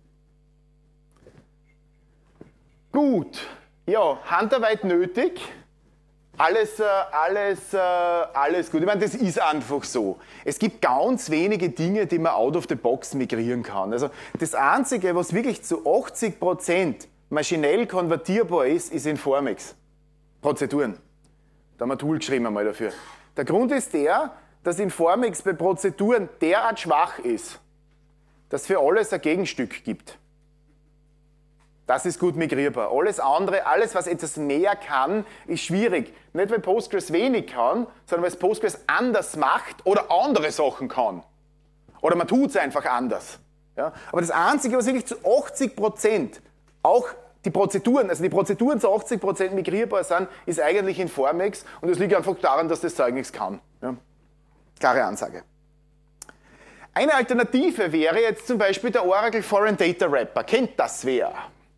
S2: Gut. Ja, Handarbeit nötig. Alles, äh, alles, äh, alles gut. Ich meine, das ist einfach so. Es gibt ganz wenige Dinge, die man out of the box migrieren kann. Also das Einzige, was wirklich zu achtzig Prozent maschinell konvertierbar ist, ist Informix. Prozeduren. Da haben wir ein Tool geschrieben einmal dafür. Der Grund ist der, dass Informix bei Prozeduren derart schwach ist, dass es für alles ein Gegenstück gibt. Das ist gut migrierbar. Alles andere, alles, was etwas mehr kann, ist schwierig. Nicht, weil Postgres wenig kann, sondern weil es Postgres anders macht oder andere Sachen kann. Oder man tut es einfach anders. Ja? Aber das Einzige, was wirklich zu achtzig Prozent, auch die Prozeduren, also die Prozeduren zu achtzig Prozent migrierbar sind, ist eigentlich Informix. Und das liegt einfach daran, dass das Zeug nichts kann. Ja? Klare Ansage. Eine Alternative wäre jetzt zum Beispiel der Oracle Foreign Data Wrapper. Kennt das wer?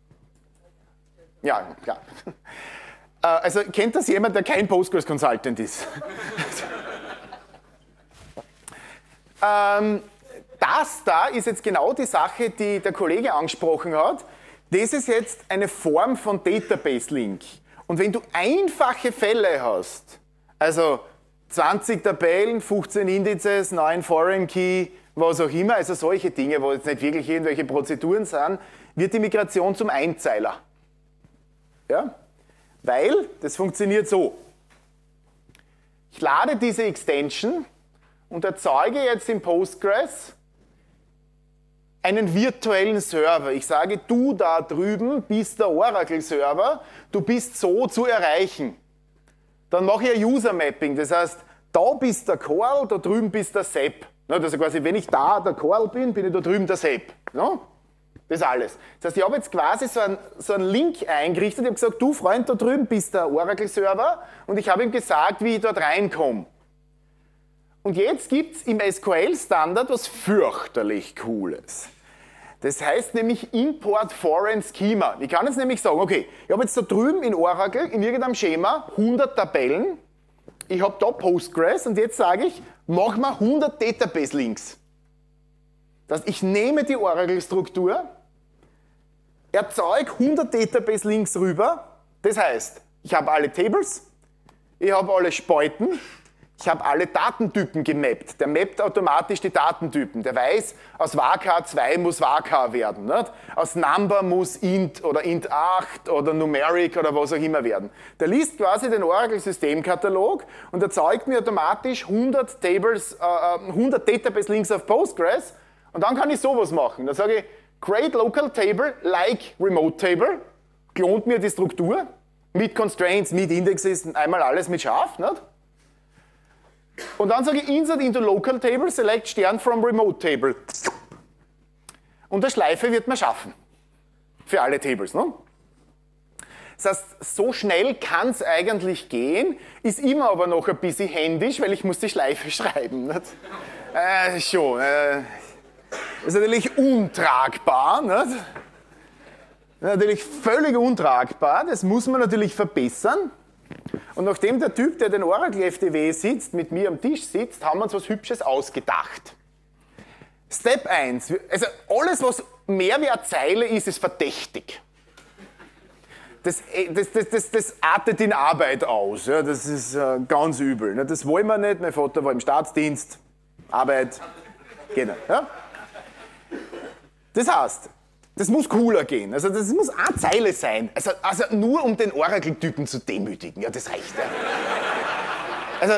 S2: Ja, klar. Also kennt das jemand, der kein Postgres Consultant ist? ähm, das da ist jetzt genau die Sache, die der Kollege angesprochen hat. Das ist jetzt eine Form von Database Link. Und wenn du einfache Fälle hast, also zwanzig Tabellen, fünfzehn Indizes, neun Foreign Key, was auch immer, also solche Dinge, wo jetzt nicht wirklich irgendwelche Prozeduren sind, wird die Migration zum Einzeiler. Ja? Weil, das funktioniert so. Ich lade diese Extension und erzeuge jetzt in Postgres einen virtuellen Server. Ich sage, du da drüben bist der Oracle-Server, du bist so zu erreichen. Dann mache ich ein User-Mapping, das heißt, da bist der Carl, da drüben bist der Sepp. Also quasi, wenn ich da der Carl bin, bin ich da drüben der Sepp. Das ist alles. Das heißt, ich habe jetzt quasi so einen, so einen Link eingerichtet. Ich habe gesagt, du Freund, da drüben bist der Oracle-Server und ich habe ihm gesagt, wie ich dort reinkomme. Und jetzt gibt es im S Q L-Standard was fürchterlich Cooles. Das heißt nämlich Import Foreign Schema. Ich kann jetzt nämlich sagen, okay, ich habe jetzt da drüben in Oracle, in irgendeinem Schema, hundert Tabellen. Ich habe da Postgres und jetzt sage ich, mach mal hundert Database-Links. Das heißt, ich nehme die Oracle-Struktur, erzeuge hundert Database-Links rüber. Das heißt, ich habe alle Tables, ich habe alle Spalten, ich habe alle Datentypen gemappt. Der mappt automatisch die Datentypen. Der weiß, aus var zwei muss var werden. Nicht? Aus Number muss int oder int acht oder Numeric oder was auch immer werden. Der liest quasi den Oracle-Systemkatalog und erzeugt mir automatisch hundert, Tables, äh, hundert Database-Links auf Postgres. Und dann kann ich sowas machen. Dann sage ich, create local table like remote table, klont mir die Struktur mit Constraints, mit Indexes, einmal alles mit scharf. Nicht? Und dann sage ich Insert into Local Table, Select Stern from Remote Table. Und eine Schleife wird man schaffen. Für alle Tables. Ne? Das heißt, so schnell kann es eigentlich gehen, ist immer aber noch ein bisschen händisch, weil ich muss die Schleife schreiben. Nicht? Äh, schon. Äh, das ist natürlich untragbar. Nicht? Natürlich völlig untragbar. Das muss man natürlich verbessern. Und nachdem der Typ, der den Oracle F D W sitzt, mit mir am Tisch sitzt, haben wir uns was Hübsches ausgedacht. Step eins. Also alles, was Mehrwertzeile ist, ist verdächtig. Das, das, das, das, das artet in Arbeit aus. Ja, das ist äh, ganz übel. Ne? Das wollen wir nicht. Mein Vater war im Staatsdienst. Arbeit. Geht nicht. Ja? Das heißt, das muss cooler gehen. Also das muss eine Zeile sein. Also, also nur um den Oracle-Typen zu demütigen. Ja, das reicht. Ja. Also,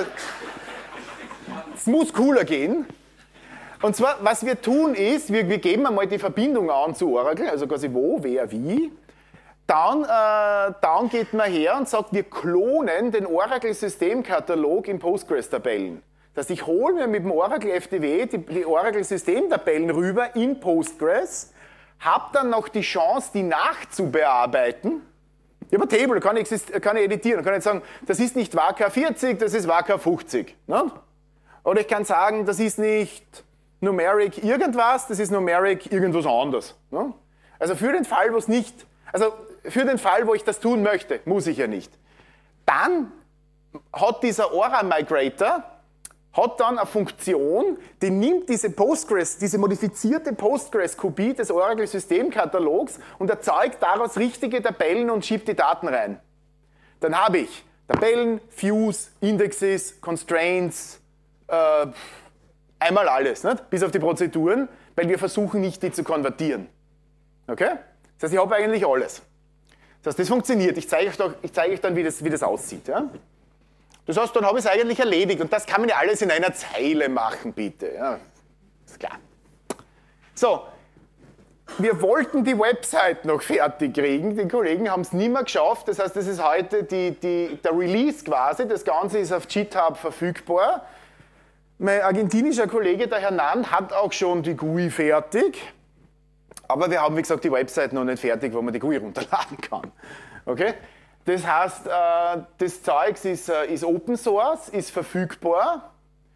S2: es muss cooler gehen. Und zwar, was wir tun ist, wir, wir geben einmal die Verbindung an zu Oracle, also quasi wo, wer, wie. Dann, äh, dann geht man her und sagt, wir klonen den Oracle-Systemkatalog in Postgres-Tabellen. Das heißt, ich hole mir mit dem Oracle F D W die, die Oracle-Systemtabellen rüber in Postgres, habe dann noch die Chance, die nachzubearbeiten. Ich habe ein Table, kann ich, kann ich editieren, kann ich sagen, das ist nicht W A K vierzig, das ist W A K fünfzig. Ne? Oder ich kann sagen, das ist nicht Numeric irgendwas, das ist Numeric irgendwas anderes. Ne? Also für den Fall, wo es nicht, also für den Fall, wo ich das tun möchte, muss ich ja nicht. Dann hat dieser Aura Migrator hat dann eine Funktion, die nimmt diese Postgres, diese modifizierte Postgres-Kopie des Oracle-Systemkatalogs und erzeugt daraus richtige Tabellen und schiebt die Daten rein. Dann habe ich Tabellen, Views, Indexes, Constraints, äh, einmal alles, nicht? Bis auf die Prozeduren, weil wir versuchen nicht, die zu konvertieren. Okay? Das heißt, ich habe eigentlich alles. Das heißt, das funktioniert. Ich zeige euch, doch, ich zeige euch dann, wie das, wie das aussieht. Ja? Das heißt, dann habe ich es eigentlich erledigt. Und das kann man ja alles in einer Zeile machen, bitte. Ja, ist klar. So, wir wollten die Website noch fertig kriegen. Die Kollegen haben es nicht mehr geschafft. Das heißt, das ist heute die, die, der Release quasi. Das Ganze ist auf GitHub verfügbar. Mein argentinischer Kollege, der Hernan, hat auch schon die G U I fertig. Aber wir haben, wie gesagt, die Website noch nicht fertig, wo man die G U I runterladen kann. Okay? Das heißt, das Zeugs ist, ist Open Source, ist verfügbar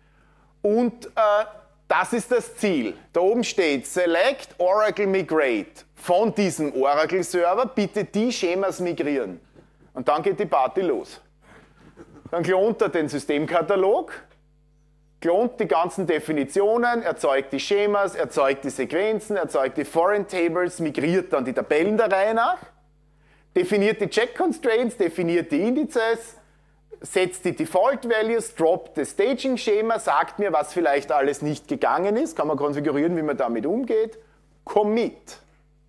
S2: und das ist das Ziel. Da oben steht Select Oracle Migrate. Von diesem Oracle-Server bitte die Schemas migrieren. Und dann geht die Party los. Dann klont er den Systemkatalog, klont die ganzen Definitionen, erzeugt die Schemas, erzeugt die Sequenzen, erzeugt die Foreign Tables, migriert dann die Tabellen der Reihe nach. Definiert die Check Constraints, definiert die Indizes, setzt die Default Values, droppt das Staging Schema, sagt mir, was vielleicht alles nicht gegangen ist, kann man konfigurieren, wie man damit umgeht. Commit.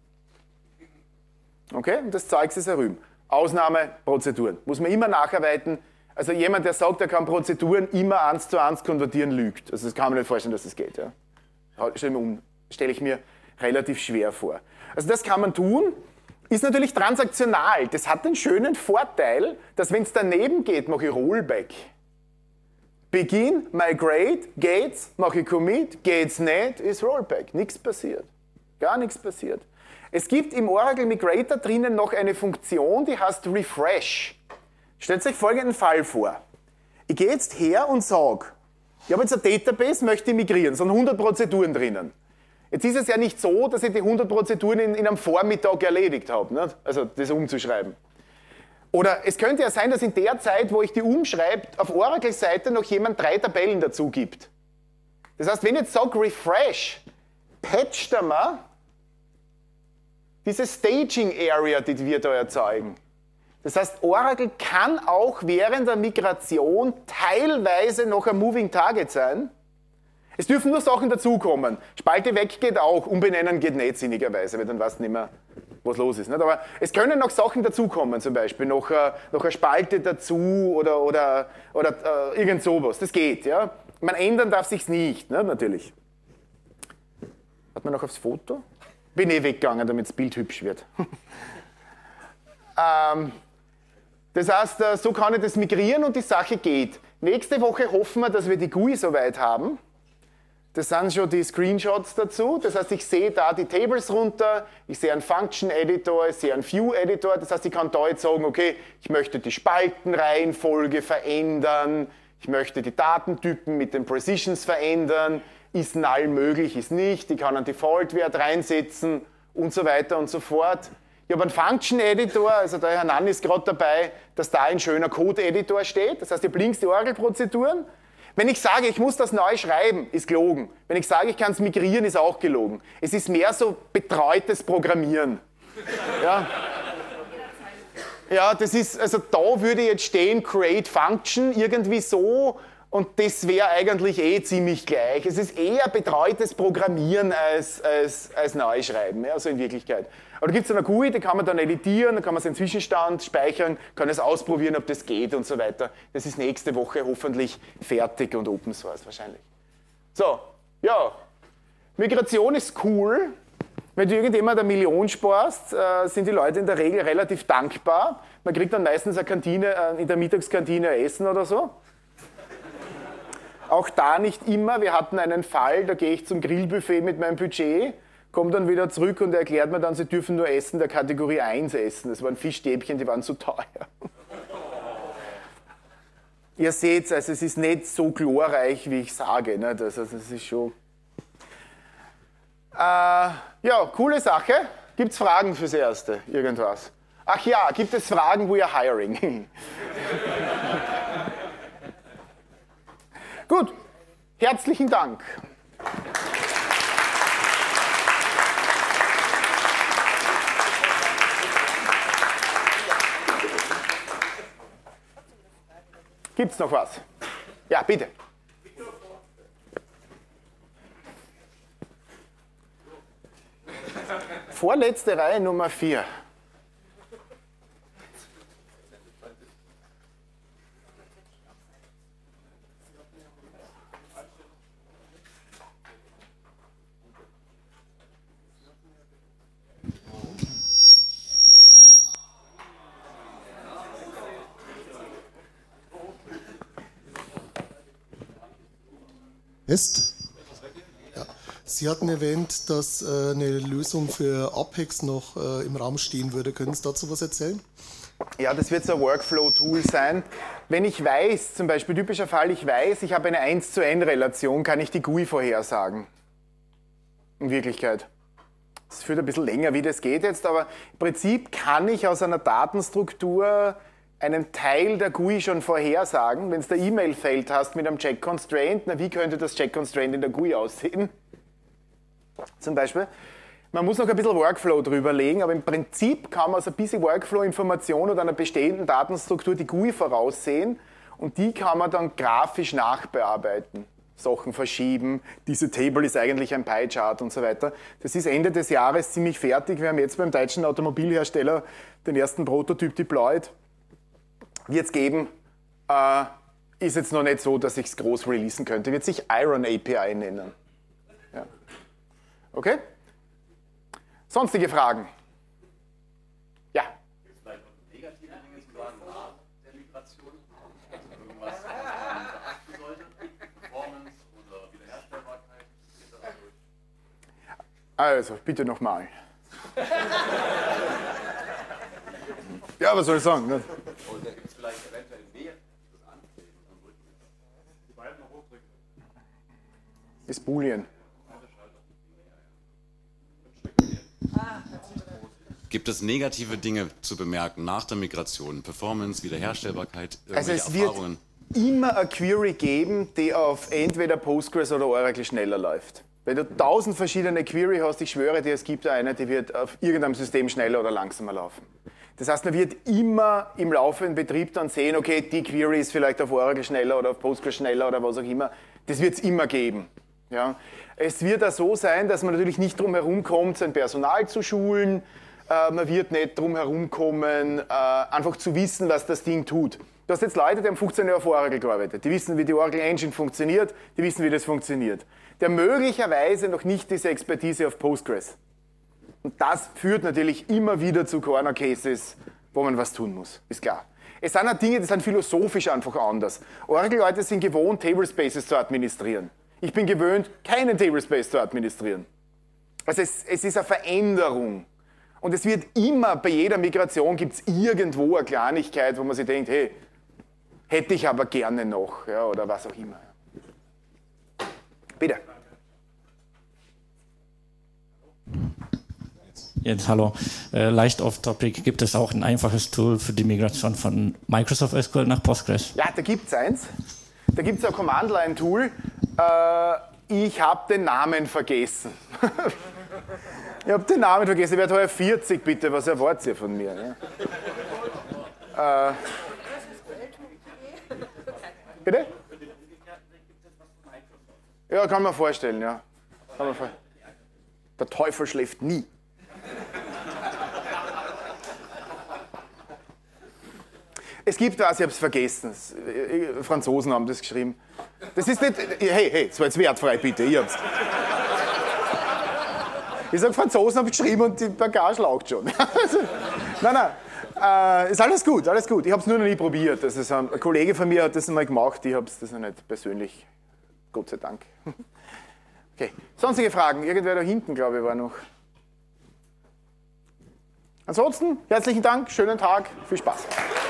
S2: Okay, und das Zeugs ist herüben. Ausnahme, Prozeduren. Muss man immer nacharbeiten. Also jemand, der sagt, er kann Prozeduren immer eins zu eins konvertieren, lügt. Also das kann man nicht vorstellen, dass das geht. Ja. Stelle um, stelle ich mir relativ schwer vor. Also das kann man tun. Ist natürlich transaktional. Das hat den schönen Vorteil, dass wenn es daneben geht, mache ich Rollback. Begin, Migrate, geht's, mache ich Commit, geht's nicht, ist Rollback. Nichts passiert. Gar nichts passiert. Es gibt im Oracle Migrator drinnen noch eine Funktion, die heißt Refresh. Stellt euch folgenden Fall vor. Ich gehe jetzt her und sage, ich habe jetzt ein Database, möchte migrieren, es sind hundert Prozeduren drinnen. Jetzt ist es ja nicht so, dass ich die hundert Prozeduren in, in einem Vormittag erledigt habe, nicht? Also das umzuschreiben. Oder es könnte ja sein, dass in der Zeit, wo ich die umschreibe, auf Oracle-Seite noch jemand drei Tabellen dazu gibt. Das heißt, wenn ich jetzt sage Refresh, patcht er mal diese Staging Area, die wir da erzeugen. Das heißt, Oracle kann auch während der Migration teilweise noch ein Moving Target sein. Es dürfen nur Sachen dazukommen. Spalte weg geht auch, umbenennen geht nicht sinnigerweise, weil dann weißt du nicht mehr, was los ist. Nicht? Aber es können noch Sachen dazukommen, zum Beispiel noch, äh, noch eine Spalte dazu oder, oder, oder äh, irgend sowas. Das geht. Ja? Man ändern darf sich's nicht, ne? Natürlich. Hat man noch aufs Foto? Bin eh weggegangen, damit das Bild hübsch wird. ähm, das heißt, so kann ich das migrieren und die Sache geht. Nächste Woche hoffen wir, dass wir die G U I soweit haben. Das sind schon die Screenshots dazu. Das heißt, ich sehe da die Tables runter, ich sehe einen Function Editor, ich sehe einen View Editor. Das heißt, ich kann da jetzt sagen, okay, ich möchte die Spaltenreihenfolge verändern, ich möchte die Datentypen mit den Precisions verändern, ist null möglich, ist nicht, ich kann einen Default-Wert reinsetzen und so weiter und so fort. Ich habe einen Function-Editor, also der Herr Nann ist gerade dabei, dass da ein schöner Code-Editor steht. Das heißt, ich habe links die Oracle-Prozeduren. Wenn ich sage, ich muss das neu schreiben, ist gelogen. Wenn ich sage, ich kann es migrieren, ist auch gelogen. Es ist mehr so betreutes Programmieren. Ja, ja das ist, also da würde jetzt stehen, create function, irgendwie so. Und das wäre eigentlich eh ziemlich gleich. Es ist eher betreutes Programmieren als, als, als Neuschreiben, ja, also in Wirklichkeit. Aber da gibt es eine G U I, die kann man dann editieren, dann kann man seinen Zwischenstand speichern, kann es ausprobieren, ob das geht und so weiter. Das ist nächste Woche hoffentlich fertig und Open Source wahrscheinlich. So, ja, Migration ist cool. Wenn du irgendjemand eine Million sparst, äh, sind die Leute in der Regel relativ dankbar. Man kriegt dann meistens eine Kantine, äh, in der Mittagskantine Essen oder so. Auch da nicht immer. Wir hatten einen Fall, da gehe ich zum Grillbuffet mit meinem Budget, komme dann wieder zurück und er erklärt mir dann, sie dürfen nur Essen der Kategorie eins essen. Das waren Fischstäbchen, die waren zu teuer. Ihr seht, also es ist nicht so glorreich, wie ich sage. Nicht? Also das ist schon... Äh, ja, coole Sache. Gibt es Fragen fürs Erste? Irgendwas? Ach ja, gibt es Fragen, wo ihr Hiring? Gut, herzlichen Dank. Gibt es noch was? Ja, bitte. Vorletzte Reihe Nummer vier.
S5: Ist? Ja. Sie hatten erwähnt, dass äh, eine Lösung für Apex noch äh, im Raum stehen würde. Können Sie dazu was erzählen?
S2: Ja, das wird so ein Workflow-Tool sein. Wenn ich weiß, zum Beispiel typischer Fall, ich weiß, ich habe eine eins zu n Relation, kann ich die G U I vorhersagen. In Wirklichkeit. Das führt ein bisschen länger, wie das geht jetzt, aber im Prinzip kann ich aus einer Datenstruktur einen Teil der G U I schon vorhersagen. Wenn du ein E-Mail-Feld hast mit einem Check-Constraint, na, wie könnte das Check-Constraint in der G U I aussehen? Zum Beispiel. Man muss noch ein bisschen Workflow drüber legen, aber im Prinzip kann man aus ein bisschen Workflow-Information oder einer bestehenden Datenstruktur die G U I voraussehen und die kann man dann grafisch nachbearbeiten. Sachen verschieben, diese Table ist eigentlich ein Pie-Chart und so weiter. Das ist Ende des Jahres ziemlich fertig. Wir haben jetzt beim deutschen Automobilhersteller den ersten Prototyp deployed. Wird es geben, äh, ist jetzt noch nicht so, dass ich es groß releasen könnte. Wird sich Iron A P I nennen. Ja. Okay? Sonstige Fragen? Ja?
S4: Gibt es vielleicht noch negative Dinge zu sagen nach der Migration? Also irgendwas, was man beachten sollte? Performance oder Wiederherstellbarkeit?
S2: Also, bitte nochmal. Ja, was soll ich sagen? Ne?
S4: Und da gibt es vielleicht eventuell mehr das Antreten und Drücken. Die beiden noch hochdrücken.
S2: Ist Boolean.
S6: Gibt es negative Dinge zu bemerken nach der Migration? Performance, Wiederherstellbarkeit, irgendwelche
S2: Also es wird
S6: Erfahrungen?
S2: immer eine Query geben, die auf entweder Postgres oder Oracle schneller läuft. Wenn du tausend verschiedene Query hast, ich schwöre dir, es gibt da eine, die wird auf irgendeinem System schneller oder langsamer laufen. Das heißt, man wird immer im laufenden Betrieb dann sehen, okay, die Query ist vielleicht auf Oracle schneller oder auf Postgres schneller oder was auch immer. Das wird es immer geben. Ja. Es wird auch so sein, dass man natürlich nicht drum herum kommt, sein Personal zu schulen. Äh, man wird nicht drum herum kommen, äh, einfach zu wissen, was das Ding tut. Du hast jetzt Leute, die haben fünfzehn Jahre auf Oracle gearbeitet. Die wissen, wie die Oracle Engine funktioniert, die wissen, wie das funktioniert. Die haben möglicherweise noch nicht diese Expertise auf Postgres. Und das führt natürlich immer wieder zu Corner Cases, wo man was tun muss, ist klar. Es sind auch Dinge, die sind philosophisch einfach anders. Oracle-Leute sind gewohnt, Tablespaces zu administrieren. Ich bin gewöhnt, keinen Tablespace zu administrieren. Also es, es ist eine Veränderung. Und es wird immer, bei jeder Migration gibt es irgendwo eine Kleinigkeit, wo man sich denkt, hey, hätte ich aber gerne noch, ja, oder was auch immer. Bitte.
S7: Jetzt, hallo. Äh, leicht off-topic. Gibt es auch ein einfaches Tool für die Migration von Microsoft S Q L nach Postgres?
S2: Ja, da gibt es eins. Da gibt es ein Command-Line-Tool. Äh, ich habe den Namen vergessen. Ich habe den Namen vergessen. Ich werde heuer vierzig, bitte. Was erwartet ihr von mir? Ja. Äh, bitte? Ja, kann man vorstellen, ja. Kann man vorstellen. Der Teufel schläft nie. Es gibt was, ich habe es vergessen. Franzosen haben das geschrieben. Das ist nicht. Hey, hey, das war jetzt wertfrei, bitte. Ich hab's. Ich sage, Franzosen haben geschrieben und die Bagage laugt schon. Nein, nein. Äh, ist alles gut, alles gut. Ich habe es nur noch nie probiert. Das ist ein, ein Kollege von mir hat das einmal gemacht. Ich habe es das noch nicht persönlich. Gott sei Dank. Okay. Sonstige Fragen? Irgendwer da hinten, glaube ich, war noch. Ansonsten, herzlichen Dank, schönen Tag, viel Spaß.